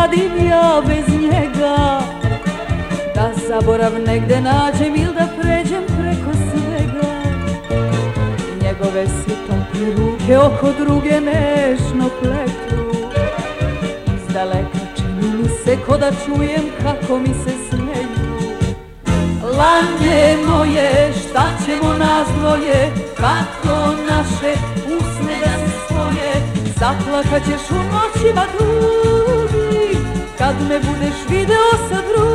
radim ja bez njega? Da zaborav negde nađem ili da pređem preko svega. Njegove sitompne ruke oko druge nežno pletu. Izdaleka čini mi se ko da čujem kako mi se smeju. Lane moje, šta ćemo nas dvoje, kako naše usne da se spoje. Zaplakat ćeš u noćima dugim, kad me budeš video sa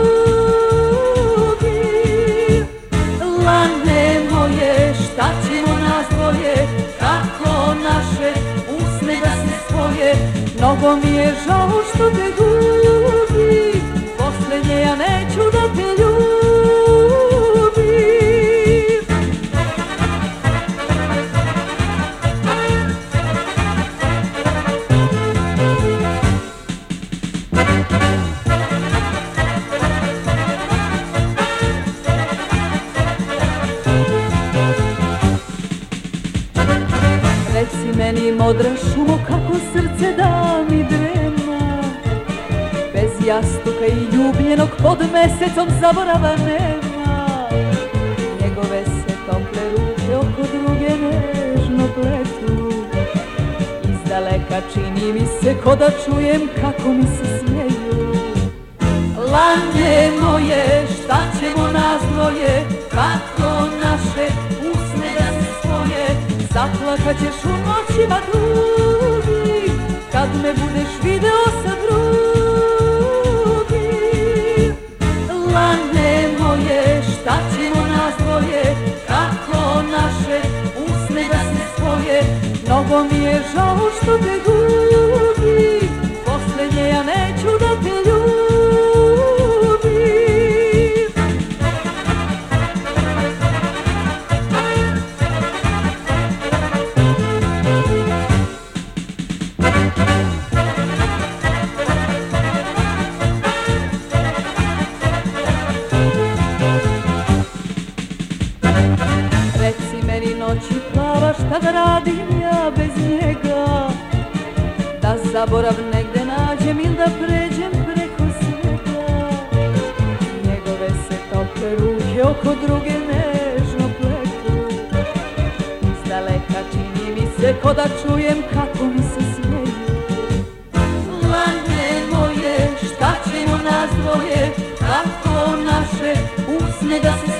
drugim. Lane moje, šta ćemo nas dvoje, kako naše usne da se spoje. Mnogo mi je žao što te gubim, poslednje ja neću da te ljubim. Reci meni, modra šumo, kako srce da mi drema. Bez jastuka i ljubljenog pod mesecom zaborava nema. Njegove se tople ruke oko druge nežno pletu. Izdaleka čini mi se ko da čujem kako mi se smeju. Lane moje, šta ćemo nas dvoje, kako naše usne da se spoje. Zaplakat ćeš u noćima dugim, kad me budeš video sa drugim. Lane moje, šta ćemo nas dvoje, kako naše usne da se spoje. Mnogo mi je žao što te gubim, poslednje ja neću da te ljubim. Reci meni, noći plava, šta da radim ja bez njega? Da zaborav negde nađem ili da pređem preko svega. Njegove se tople ruke oko druge nežno pletu. Izdaleka čini mi se ko da čujem kako mi se smeju. Lane moje, šta ćemo nas dvoje, kako naše usne da se